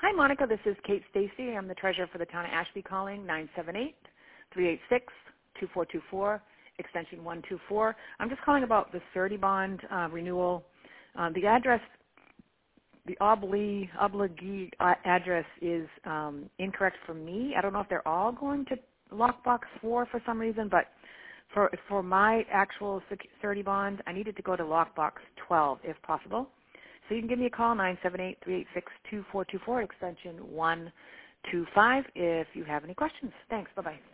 Hi, Monica. This is Kate Stacy. I'm the treasurer for the town of Ashby, calling 978-386-2424, extension 124. I'm just calling about the surety bond renewal. The address, the obligee address is incorrect for me. I don't know if they're all going to lockbox 4 for some reason, but for my actual surety bond, I needed to go to lockbox 12 if possible. So you can give me a call, 978-386-2424, extension 125, if you have any questions. Thanks. Bye-bye.